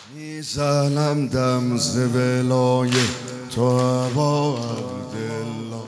میزنم دم ز ولای تو ابا عبدالله،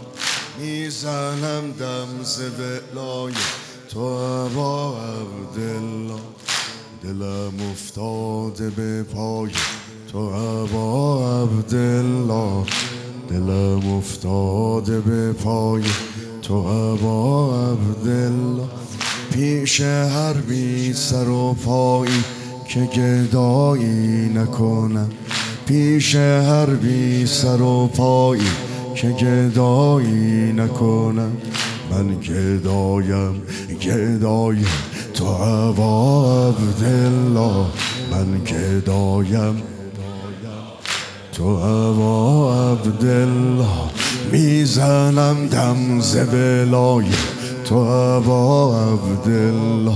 میزنم دم ز ولای تو ابا عبدالله. دلم افتاده به پای تو ابا عبدالله، دلم افتاده به پای تو ابا عبدالله. پیش هر بی سر و پایی که گدایی نکنم، پیش هر بی سر و پایی که گدایی نکنم. من گدایم گدایم تو ابا عبدالله، من گدایم تو ابا عبدالله. میزنم دم ز ولای تو ابا عبدالله،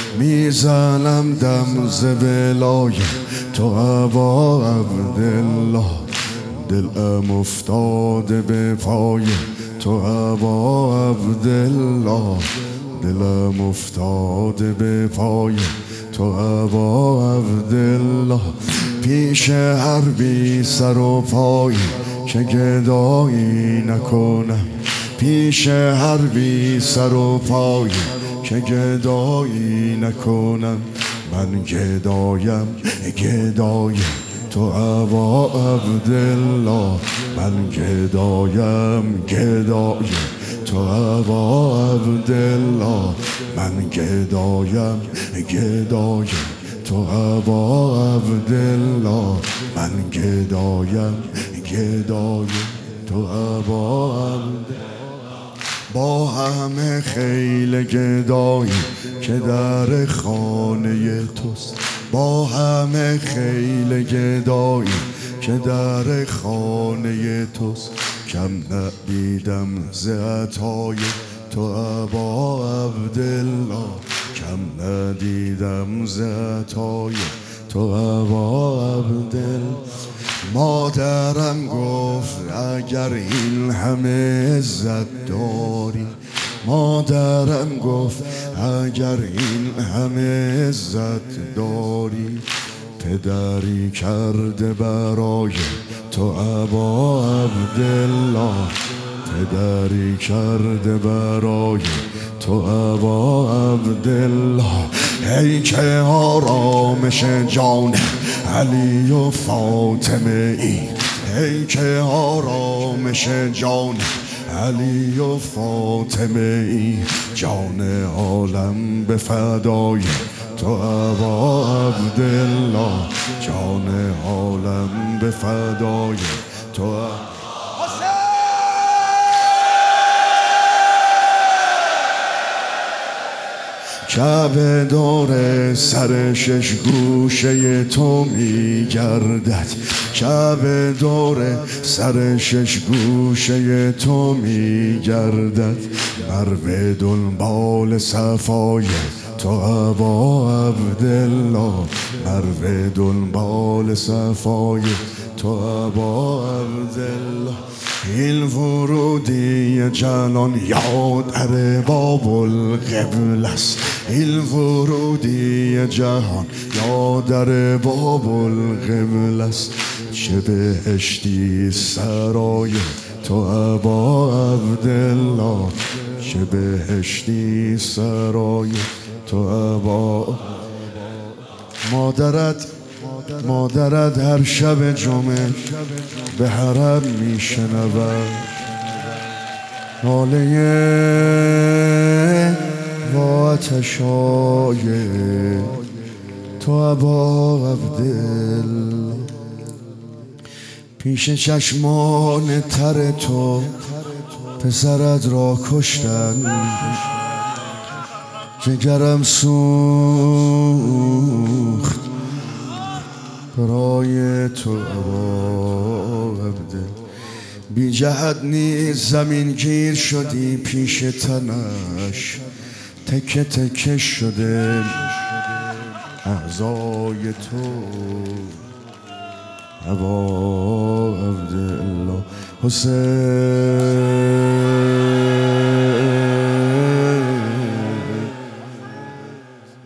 میزنم دم ز ولای تو ابا عبدالله. دلم افتاده به پای تو ابا عبدالله، دلم افتاده به پای تو ابا عبدالله. پیش هر بی سر و پایی که گدایی نکنم، پیش هر بی سر و پایی که گدایی نکنم. من گدایم گدایم تو ابا عبدالله، من گدایم گدایم تو ابا عبدالله، من گدایم گدایم تو ابا عبدالله، من گدایم گدایم تو ابا عبدالله. با همه خیل گدایی که در خانه توست، با همه خیل گدایی که در خانه توست. کم ندیدم ز عطای تو ابا عبدالله، کم ندیدم ز عطای تو ابا عبدالله. مادرم گفت اگر این همه عزت داری، مادرم گفت اگر این همه عزت داری. پدری کرده برای تو ابا عبدالله، پدری کرده برای تو ابا عبدالله. ای که آرامش جان علی و فاطمه ای، ای که آرامش جان علی و فاطمه ای. جان عالم به فدای تو ابا عبدالله، جان عالم به فدای تو. کعبه دور سر شش گوشه تو میگردد، کعبه دور سر شش گوشه تو میگردد. مرو دنبال صفای تو ابا عبدالله، مرو دنبال صفای تو ابا عبدالله. این ورودی جلان یاد در باب القبله است، این ورودی جهان یاد در باب القبله است. چه بهشتی سرای تو ابا عبدالله، چه بهشتی سرای تو ابا. مادرت هر شب جمعه به حرم میشنود ناله و آتشای تو ابا عبدالله. پیش چشمان تر تو پسرت را کشتن، جگرم سوخت برای تو ابا عبدالله. بی جهت نیز زمین گیر شدی پیش تنش، تکه تکه شده اعضای تو ابا عبدالله. حسین